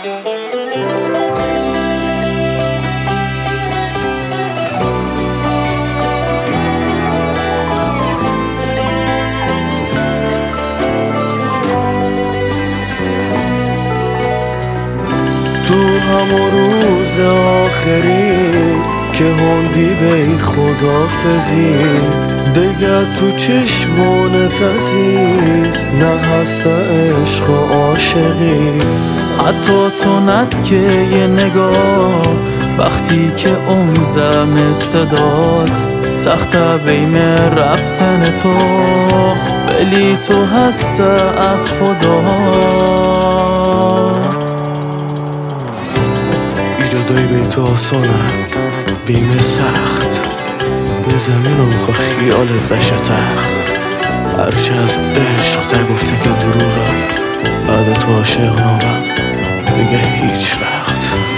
تو همون روز آخری که هندی به خدافزی دیگه تو چشمانت عزیز نه هست عشق و عاشقی. حتی تو ند که یه نگاه وقتی که امزم صدات سخته بیم رفتن تو ولی تو هست خدا. ایجادای به تو آسانه بیم سخت به زمین رو میخوا خیالت بشه تخت. هرچه از عشق تا گفته که دروغه بعد تو عاشق نامم دیگه هیچ وقت.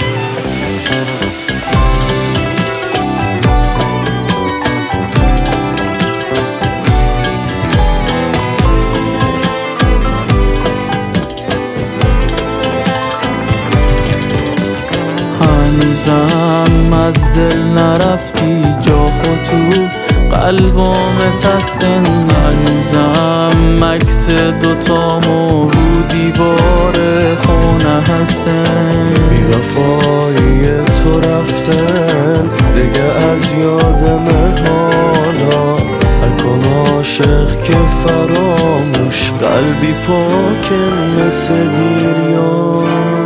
هنوزم از دل نرفتی جا خود تو قلبم تستن. هنوزم عکس دوتامو رو دیوار خونه هستن. بی‌وفایی تو رفتن دیگه از یادم حالا اکن عاشق که فراموش قلبی پاکن مثل دیریان.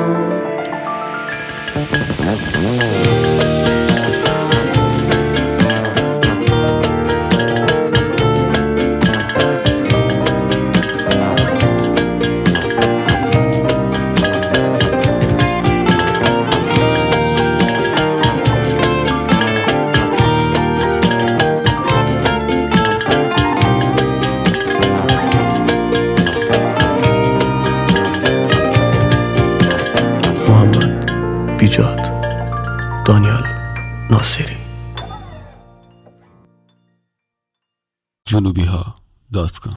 محمد بیجاد، دانیال ناصری. جنوبیها.com